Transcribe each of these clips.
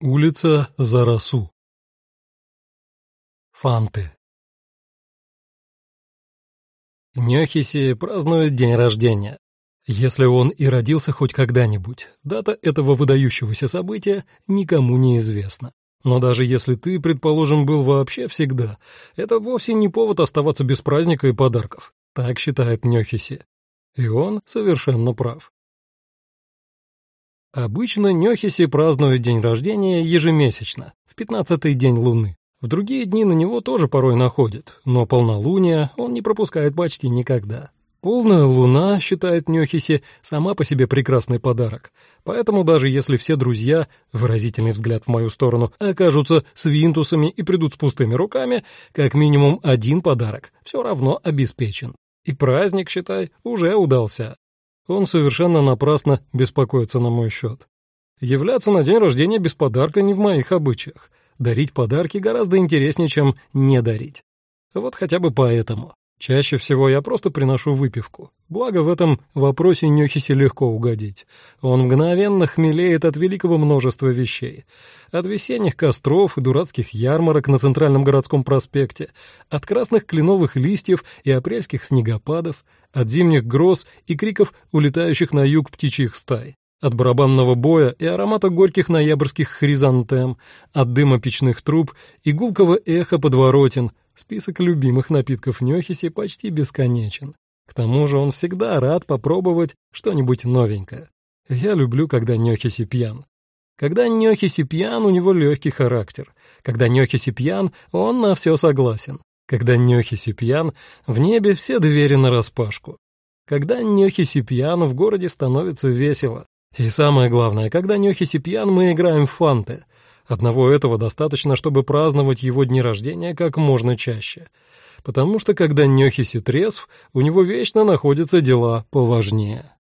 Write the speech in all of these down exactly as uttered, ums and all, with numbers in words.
Улица Зарасу. Фанты. Нёхиси празднует день рождения. Если он и родился хоть когда-нибудь, дата этого выдающегося события никому не известна. Но даже если ты, предположим, был вообще всегда, это вовсе не повод оставаться без праздника и подарков. Так считает Нёхиси. И он совершенно прав. Обычно Нёхиси празднует день рождения ежемесячно, в пятнадцатый день Луны. В другие дни на него тоже порой находят, но полнолуние он не пропускает почти никогда. Полная луна, считает Нёхиси, сама по себе прекрасный подарок. Поэтому даже если все друзья, выразительный взгляд в мою сторону, окажутся свинтусами и придут с пустыми руками, как минимум один подарок все равно обеспечен. И праздник, считай, уже удался. Он совершенно напрасно беспокоится на мой счет. Являться на день рождения без подарка не в моих обычаях. Дарить подарки гораздо интереснее, чем не дарить. Вот хотя бы поэтому. Чаще всего я просто приношу выпивку. Благо в этом вопросе Нёхиси легко угодить. Он мгновенно хмелеет от великого множества вещей. От весенних костров и дурацких ярмарок на Центральном городском проспекте, от красных кленовых листьев и апрельских снегопадов, от зимних гроз и криков улетающих на юг птичьих стай, от барабанного боя и аромата горьких ноябрьских хризантем, от дыма печных труб и гулкого эха подворотен. Список любимых напитков Нёхиси почти бесконечен. К тому же он всегда рад попробовать что-нибудь новенькое. Я люблю, когда Нёхиси пьян. Когда Нёхиси пьян, у него легкий характер. Когда Нёхиси пьян, он на все согласен. Когда Нёхиси пьян, в небе все двери нараспашку. Когда Нёхиси пьян, в городе становится весело. И самое главное, когда Нёхиси пьян, мы играем в фанты. Одного этого достаточно, чтобы праздновать его дни рождения как можно чаще. Потому что, когда Нёхиси трезв, у него вечно находятся дела поважнее.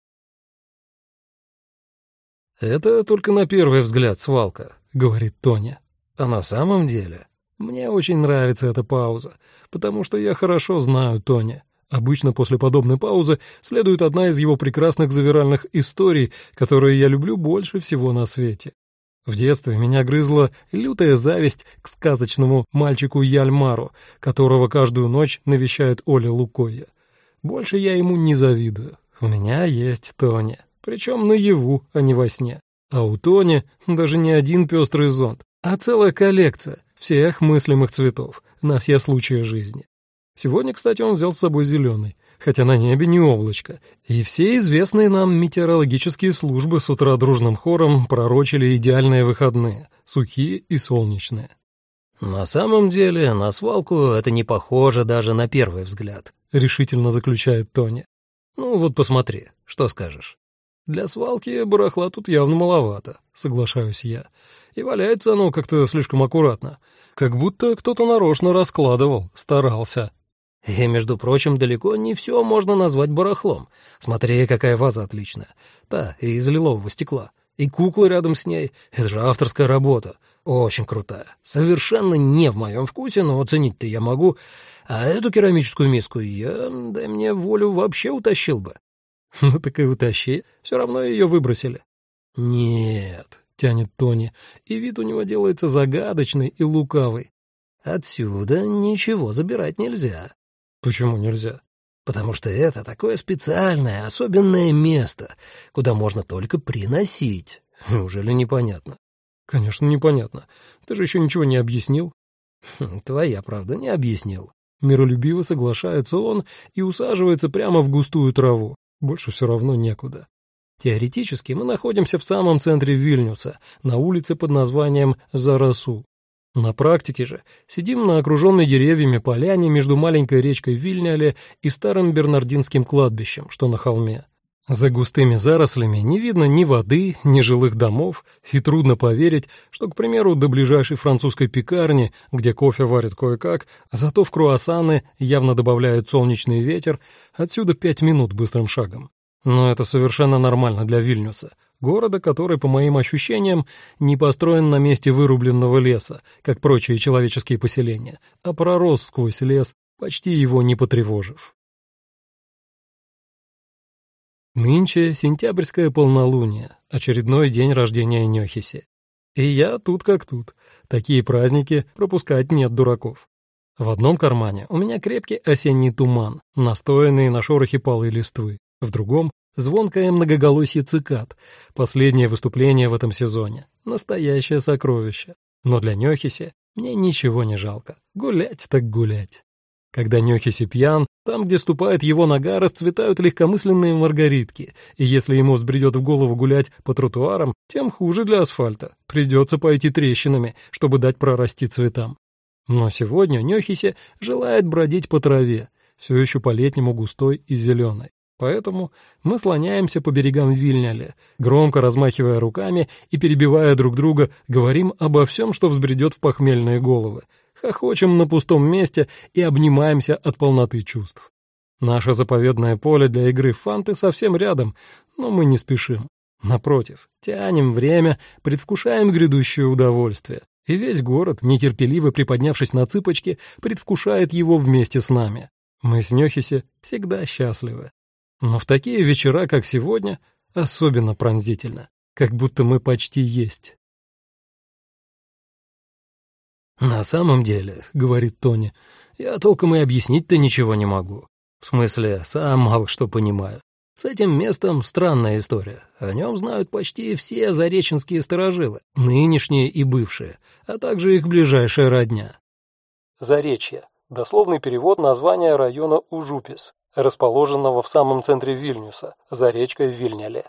«Это только на первый взгляд свалка», — говорит Тоня. «А на самом деле мне очень нравится эта пауза, потому что я хорошо знаю Тоня. Обычно после подобной паузы следует одна из его прекрасных завиральных историй, которые я люблю больше всего на свете. В детстве меня грызла лютая зависть к сказочному мальчику Яльмару, которого каждую ночь навещает Оля Лукойя. Больше я ему не завидую. У меня есть Тоня, причем наяву, а не во сне. А у Тони даже не один пестрый зонт, а целая коллекция всех мыслимых цветов на все случаи жизни. Сегодня, кстати, он взял с собой зеленый, хотя на небе не облачко, и все известные нам метеорологические службы с утра дружным хором пророчили идеальные выходные, сухие и солнечные. «На самом деле на свалку это не похоже даже на первый взгляд», — решительно заключает Тоня. «Ну вот посмотри, что скажешь?» «Для свалки барахла тут явно маловато», — соглашаюсь я. «И валяется оно как-то слишком аккуратно, как будто кто-то нарочно раскладывал, старался». И, между прочим, далеко не все можно назвать барахлом. Смотри, какая ваза отличная. Та, из лилового стекла. И кукла рядом с ней. Это же авторская работа. Очень крутая. Совершенно не в моем вкусе, но оценить-то я могу. А эту керамическую миску я, дай мне волю, вообще утащил бы. Ну так и утащи. Все равно ее выбросили. Нет, тянет Тони, и вид у него делается загадочный и лукавый. Отсюда ничего забирать нельзя. «Почему нельзя?» «Потому что это такое специальное, особенное место, куда можно только приносить. Неужели непонятно?» «Конечно, непонятно. Ты же еще ничего не объяснил». Хм, «Твоя правда, не объяснил». Миролюбиво соглашается он и усаживается прямо в густую траву. Больше все равно некуда. Теоретически мы находимся в самом центре Вильнюса, на улице под названием Зарасу. На практике же сидим на окруженной деревьями поляне между маленькой речкой Вильняле и старым бернардинским кладбищем, что на холме. За густыми зарослями не видно ни воды, ни жилых домов, и трудно поверить, что, к примеру, до ближайшей французской пекарни, где кофе варят кое-как, зато в круассаны явно добавляют солнечный ветер, отсюда пять минут быстрым шагом. Но это совершенно нормально для Вильнюса. Города, который, по моим ощущениям, не построен на месте вырубленного леса, как прочие человеческие поселения, а пророс сквозь лес, почти его не потревожив. Нынче сентябрьское полнолуние, очередной день рождения Нёхиси. И я тут как тут. Такие праздники пропускать нет дураков. В одном кармане у меня крепкий осенний туман, настоянный на шорохе палой листвы. В другом — звонкое многоголосье цикад. Последнее выступление в этом сезоне. Настоящее сокровище. Но для Нёхиси мне ничего не жалко. Гулять так гулять. Когда Нёхиси пьян, там, где ступает его нога, расцветают легкомысленные маргаритки, и если ему взбредет в голову гулять по тротуарам, тем хуже для асфальта. Придется пойти трещинами, чтобы дать прорасти цветам. Но сегодня Нёхиси желает бродить по траве, все еще по-летнему густой и зеленой. Поэтому мы слоняемся по берегам Вильняля, громко размахивая руками и перебивая друг друга, говорим обо всем, что взбредет в похмельные головы, хохочем на пустом месте и обнимаемся от полноты чувств. Наше заповедное поле для игры в фанты совсем рядом, но мы не спешим. Напротив, тянем время, предвкушаем грядущее удовольствие, и весь город, нетерпеливо приподнявшись на цыпочки, предвкушает его вместе с нами. Мы с Нёхиси всегда счастливы. Но в такие вечера, как сегодня, особенно пронзительно, как будто мы почти есть. «На самом деле, — говорит Тони, — я толком и объяснить-то ничего не могу. В смысле, сам мало что понимаю. С этим местом странная история. О нем знают почти все зареченские старожилы, нынешние и бывшие, а также их ближайшая родня». Заречье — дословный перевод названия района Ужупис, расположенного в самом центре Вильнюса, за речкой Вильняле.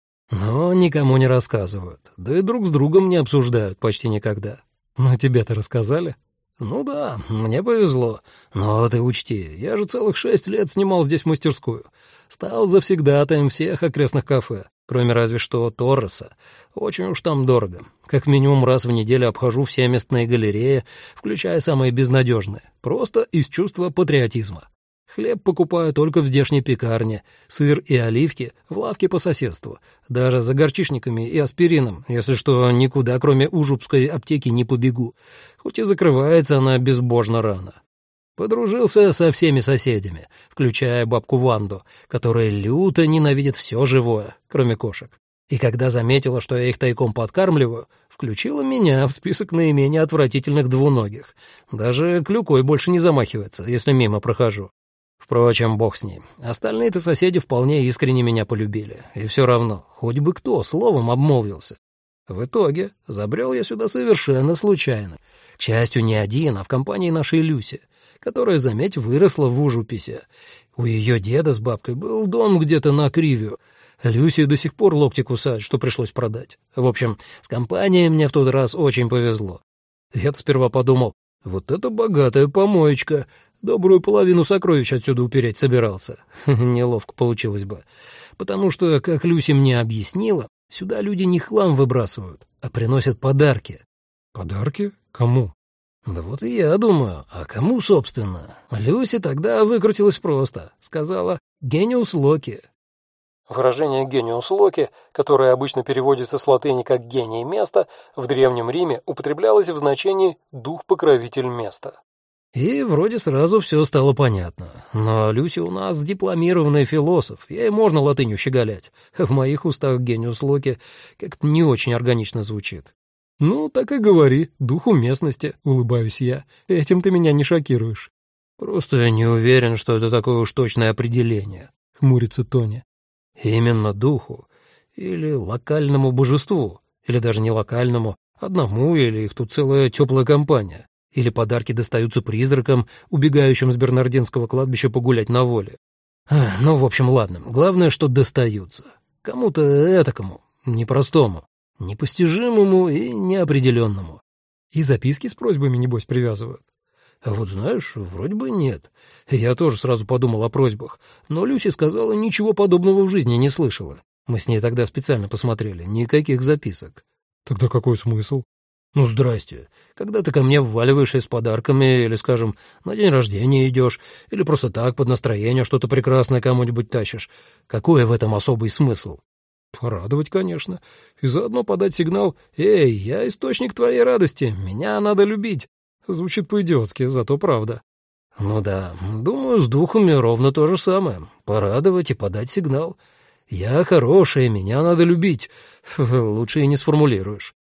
Но никому не рассказывают, да и друг с другом не обсуждают почти никогда. «Ну, тебе-то рассказали?» «Ну да, мне повезло. Но ты учти, я же целых шесть лет снимал здесь мастерскую. Стал завсегдатаем всех окрестных кафе, кроме разве что Торреса. Очень уж там дорого. Как минимум раз в неделю обхожу все местные галереи, включая самые безнадежные, просто из чувства патриотизма. Хлеб покупаю только в здешней пекарне, сыр и оливки в лавке по соседству. Даже за горчишниками и аспирином, если что, никуда, кроме Ужупской аптеки, не побегу, хоть и закрывается она безбожно рано. Подружился со всеми соседями, включая бабку Ванду, которая люто ненавидит все живое, кроме кошек. И когда заметила, что я их тайком подкармливаю, включила меня в список наименее отвратительных двуногих. Даже клюкой больше не замахивается, если мимо прохожу. Впрочем, бог с ней. Остальные-то соседи вполне искренне меня полюбили. И все равно, хоть бы кто словом обмолвился. В итоге забрел я сюда совершенно случайно. К счастью, не один, а в компании нашей Люси, которая, заметь, выросла в Ужуписе. У ее деда с бабкой был дом где-то на Кривью. Люси до сих пор локти кусает, что пришлось продать. В общем, с компанией мне в тот раз очень повезло. Я-то сперва подумал, вот это богатая помоечка. Добрую половину сокровищ отсюда упереть собирался. Неловко получилось бы. Потому что, как Люси мне объяснила, сюда люди не хлам выбрасывают, а приносят подарки. Подарки? Кому? Да вот и я думаю, а кому, собственно? Люси тогда выкрутилась просто. Сказала «гениус локи». Выражение «гениус локи», которое обычно переводится с латыни как «гений места», в Древнем Риме употреблялось в значении «дух-покровитель места». И вроде сразу все стало понятно. Но Люси у нас дипломированный философ, ей можно латынью щеголять. В моих устах «гениус локи» как-то не очень органично звучит. «Ну, так и говори, духу местности», — улыбаюсь я. «Этим ты меня не шокируешь». «Просто я не уверен, что это такое уж точное определение», — хмурится Тони. «Именно духу. Или локальному божеству. Или даже не локальному, одному, или их тут целая теплая компания. Или подарки достаются призракам, убегающим с Бернардинского кладбища погулять на воле. А, ну, в общем, ладно. Главное, что достаются. Кому-то этакому, непростому, непостижимому и неопределенному. И записки с просьбами, небось, привязывают. А вот знаешь, вроде бы нет. Я тоже сразу подумал о просьбах, но Люси сказала, ничего подобного в жизни не слышала. Мы с ней тогда специально посмотрели, никаких записок. Тогда какой смысл? Ну, здрасте. Когда ты ко мне вваливаешься с подарками, или, скажем, на день рождения идешь, или просто так под настроение что-то прекрасное кому-нибудь тащишь, какой в этом особый смысл? Порадовать, конечно, и заодно подать сигнал «Эй, я источник твоей радости, меня надо любить». Звучит по-идиотски, зато правда. Ну да, думаю, с духами ровно то же самое. Порадовать и подать сигнал. Я хорошая, меня надо любить. Лучше и не сформулируешь.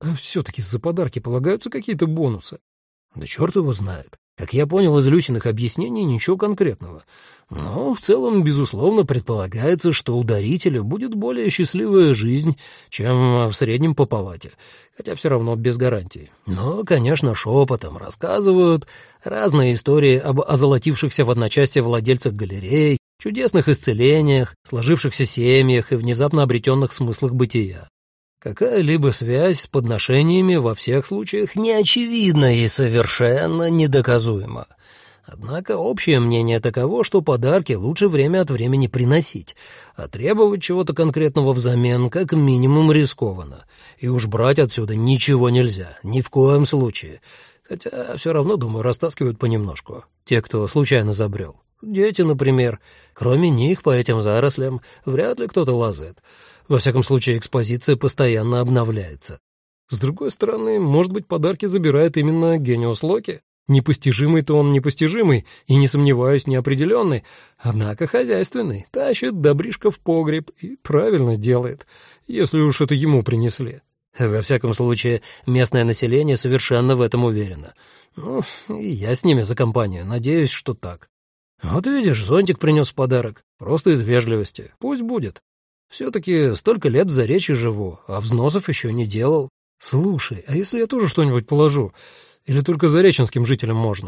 А все-таки за подарки полагаются какие-то бонусы? Да черт его знает. Как я понял из Люсиных объяснений, ничего конкретного. Но в целом, безусловно, предполагается, что у дарителя будет более счастливая жизнь, чем в среднем по палате, хотя все равно без гарантии. Но, конечно, шепотом рассказывают разные истории об озолотившихся в одночасье владельцах галерей, чудесных исцелениях, сложившихся семьях и внезапно обретенных смыслах бытия. Какая-либо связь с подношениями во всех случаях неочевидна и совершенно недоказуема. Однако общее мнение таково, что подарки лучше время от времени приносить, а требовать чего-то конкретного взамен как минимум рискованно. И уж брать отсюда ничего нельзя, ни в коем случае. Хотя все равно, думаю, растаскивают понемножку. Те, кто случайно забрел. Дети, например. Кроме них по этим зарослям вряд ли кто-то лазает. Во всяком случае, экспозиция постоянно обновляется. С другой стороны, может быть, подарки забирает именно Гениус Локи? Непостижимый-то он непостижимый, и, не сомневаюсь, неопределенный, однако хозяйственный, тащит добришко в погреб и правильно делает, если уж это ему принесли. Во всяком случае, местное население совершенно в этом уверено. Ну, и я с ними за компанию, надеюсь, что так. Вот видишь, зонтик принес в подарок, просто из вежливости, пусть будет. Все-таки столько лет в Заречье живу, а взносов еще не делал. Слушай, а если я тоже что-нибудь положу? Или только зареченским жителям можно?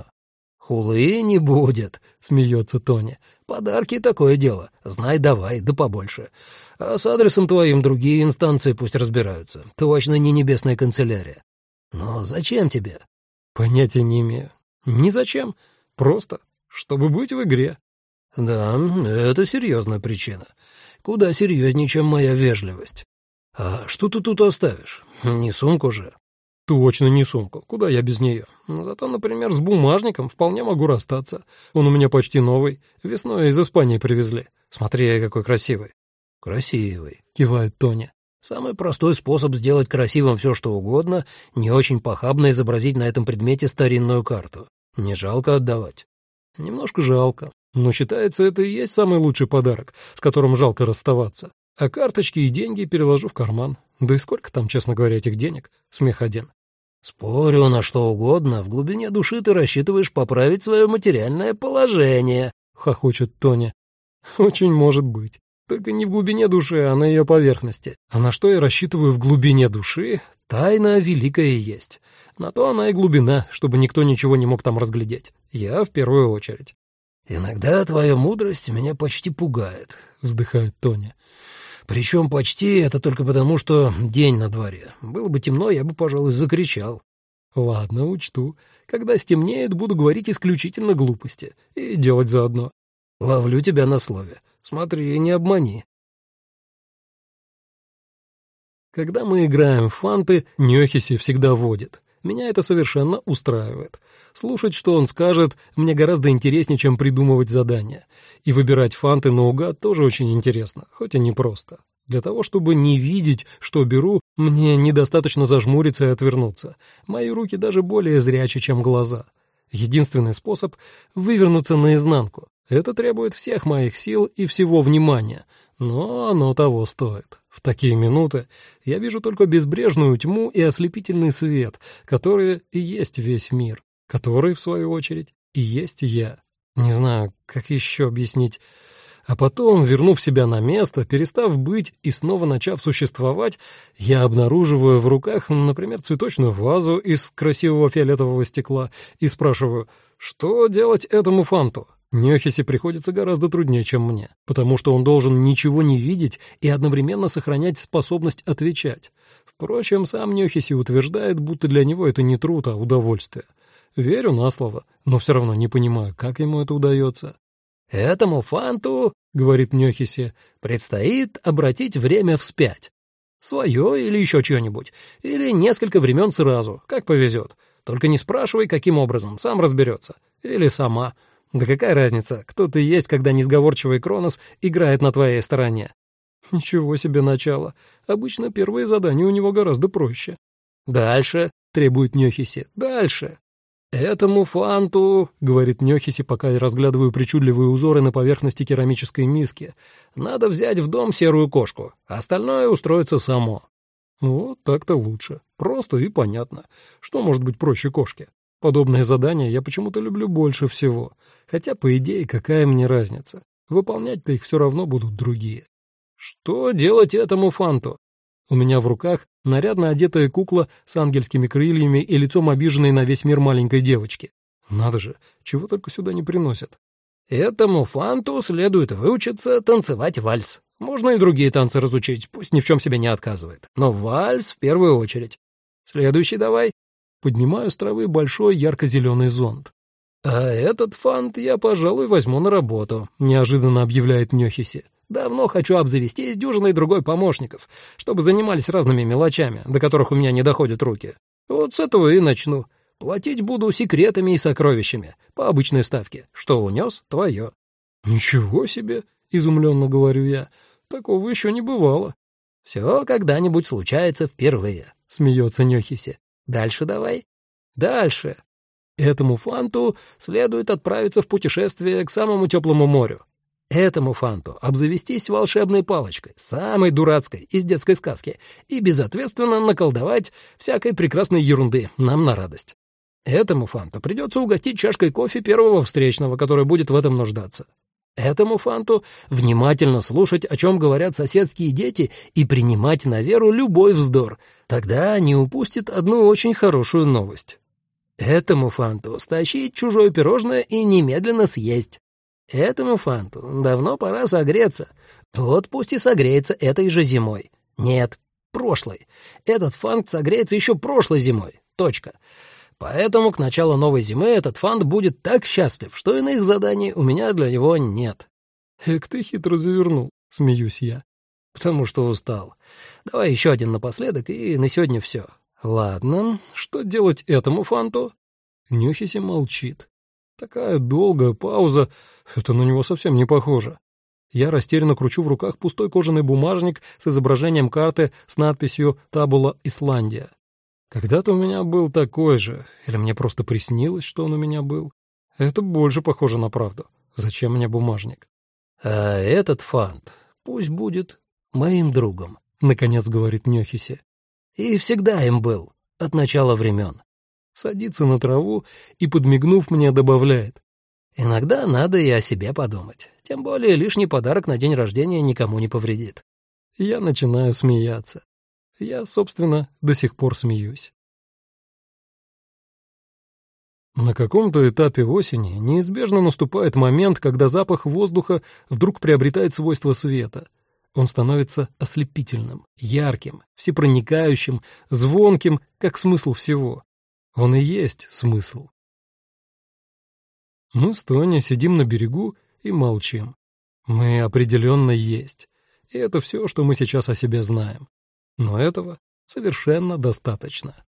Хулы не будет, смеется Тоня. Подарки такое дело, знай давай, да побольше. А с адресом твоим другие инстанции пусть разбираются. Точно не небесная канцелярия. Но зачем тебе? Понятия не имею. Ни зачем. Просто, чтобы быть в игре. Да, это серьезная причина. Куда серьезнее, чем моя вежливость. А что ты тут оставишь? Не сумку же? Точно не сумку. Куда я без нее? Зато, например, с бумажником вполне могу расстаться. Он у меня почти новый. Весной из Испании привезли. Смотри, какой красивый. Красивый, кивает Тоня. Самый простой способ сделать красивым все, что угодно, не очень похабно изобразить на этом предмете старинную карту. Не жалко отдавать? Немножко жалко. Но считается, это и есть самый лучший подарок, с которым жалко расставаться. А карточки и деньги переложу в карман. Да и сколько там, честно говоря, этих денег? Смех один. Спорю на что угодно, в глубине души ты рассчитываешь поправить свое материальное положение, хохочет Тоня. Очень может быть. Только не в глубине души, а на ее поверхности. А на что я рассчитываю в глубине души, тайна великая есть. На то она и глубина, чтобы никто ничего не мог там разглядеть. Я в первую очередь. «Иногда твоя мудрость меня почти пугает», — вздыхает Тоня. «Причем почти это только потому, что день на дворе. Было бы темно, я бы, пожалуй, закричал». «Ладно, учту. Когда стемнеет, буду говорить исключительно глупости. И делать заодно». «Ловлю тебя на слове. Смотри, не обмани». Когда мы играем в фанты, Нёхиси всегда водит. Меня это совершенно устраивает. Слушать, что он скажет, мне гораздо интереснее, чем придумывать задания. И выбирать фанты наугад тоже очень интересно, хоть и непросто. Для того, чтобы не видеть, что беру, мне недостаточно зажмуриться и отвернуться. Мои руки даже более зрячи, чем глаза. Единственный способ — вывернуться наизнанку. Это требует всех моих сил и всего внимания, но оно того стоит. В такие минуты я вижу только безбрежную тьму и ослепительный свет, которые и есть весь мир, который, в свою очередь, и есть я. Не знаю, как еще объяснить. А потом, вернув себя на место, перестав быть и снова начав существовать, я обнаруживаю в руках, например, цветочную вазу из красивого фиолетового стекла и спрашиваю, что делать этому фанту? Нёхиси приходится гораздо труднее, чем мне, потому что он должен ничего не видеть и одновременно сохранять способность отвечать. Впрочем, сам Нёхиси утверждает, будто для него это не труд, а удовольствие. Верю на слово, но все равно не понимаю, как ему это удается. «Этому фанту, — говорит Нёхиси, — предстоит обратить время вспять. Свое или еще чье-нибудь, или несколько времен сразу, как повезет. Только не спрашивай, каким образом, сам разберется. Или сама. Да какая разница, кто ты есть, когда несговорчивый Кронос играет на твоей стороне?» Ничего себе начало. Обычно первые задания у него гораздо проще. «Дальше, — требует Нёхиси, — дальше. «Этому фанту, — говорит Нёхиси, пока я разглядываю причудливые узоры на поверхности керамической миски, — надо взять в дом серую кошку, а остальное устроится само». Вот так-то лучше. Просто и понятно. Что может быть проще кошки? Подобные задания я почему-то люблю больше всего. Хотя, по идее, какая мне разница? Выполнять-то их все равно будут другие. Что делать этому фанту? У меня в руках нарядно одетая кукла с ангельскими крыльями и лицом обиженной на весь мир маленькой девочки. Надо же, чего только сюда не приносят. Этому фанту следует выучиться танцевать вальс. Можно и другие танцы разучить, пусть ни в чем себе не отказывает. Но вальс в первую очередь. Следующий давай. Поднимаю с травы большой ярко-зеленый зонт. «А этот фант я, пожалуй, возьму на работу», — неожиданно объявляет Нёхиси. «Давно хочу обзавестись дюжиной другой помощников, чтобы занимались разными мелочами, до которых у меня не доходят руки. Вот с этого и начну. Платить буду секретами и сокровищами, по обычной ставке. Что унес — твое». «Ничего себе!» — изумленно говорю я. «Такого еще не бывало». «Все когда-нибудь случается впервые», — смеется Нёхиси. «Дальше давай». «Дальше. Этому фанту следует отправиться в путешествие к самому теплому морю. Этому фанту обзавестись волшебной палочкой, самой дурацкой из детской сказки, и безответственно наколдовать всякой прекрасной ерунды нам на радость. Этому фанту придется угостить чашкой кофе первого встречного, который будет в этом нуждаться. Этому фанту внимательно слушать, о чем говорят соседские дети, и принимать на веру любой вздор. Тогда не упустит одну очень хорошую новость. Этому фанту стащить чужое пирожное и немедленно съесть. Этому фанту давно пора согреться. Вот пусть и согреется этой же зимой. Нет, прошлой. Этот фант согреется еще прошлой зимой. Точка. Поэтому к началу новой зимы этот фант будет так счастлив, что иных заданий у меня для него нет. Эк, ты хитро завернул, смеюсь я. Потому что устал. Давай еще один напоследок, и на сегодня все. Ладно, что делать этому фанту? Нёхиси молчит. Такая долгая пауза, это на него совсем не похоже. Я растерянно кручу в руках пустой кожаный бумажник с изображением карты с надписью «Табула Исландия». Когда-то у меня был такой же, или мне просто приснилось, что он у меня был. Это больше похоже на правду. Зачем мне бумажник? А этот фант пусть будет моим другом, наконец говорит Нёхиси. И всегда им был, от начала времен. Садится на траву и, подмигнув мне, добавляет. Иногда надо и о себе подумать. Тем более лишний подарок на день рождения никому не повредит. Я начинаю смеяться. Я, собственно, до сих пор смеюсь. На каком-то этапе осени неизбежно наступает момент, когда запах воздуха вдруг приобретает свойства света. Он становится ослепительным, ярким, всепроникающим, звонким, как смысл всего. Он и есть смысл. Мы с Тони сидим на берегу и молчим. Мы определенно есть. И это все, что мы сейчас о себе знаем. Но этого совершенно достаточно.